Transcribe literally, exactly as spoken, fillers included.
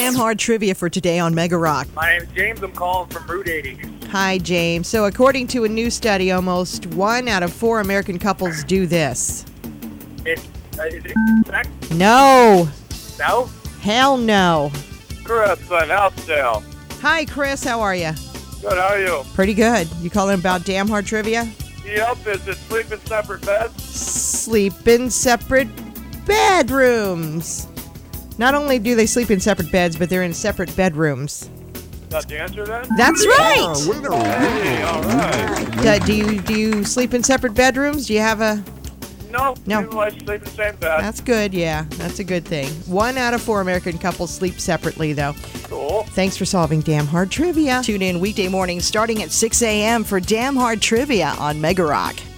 Damn Hard Trivia for today on Mega Rock. My name is James. I'm calling from Route eighty. Hi, James. So according to a new study, almost one out of four American couples do this. It, uh, is it sex? No. No? Hell no. Chris from Elfdale. Hi, Chris. How are you? Good, how are you? Pretty good. You calling about Damn Hard Trivia? Yep, is it sleep in separate beds? Sleep in separate bedrooms. Not only do they sleep in separate beds, but they're in separate bedrooms. That's the answer then? That's right. Hey, all right. Do, do you do you sleep in separate bedrooms? Do you have a... No, No. people like sleep in the same bed. That's good, yeah. That's a good thing. One out of four American couples sleep separately, though. Cool. Thanks for solving Damn Hard Trivia. Tune in weekday mornings starting at six a.m. for Damn Hard Trivia on Mega Rock.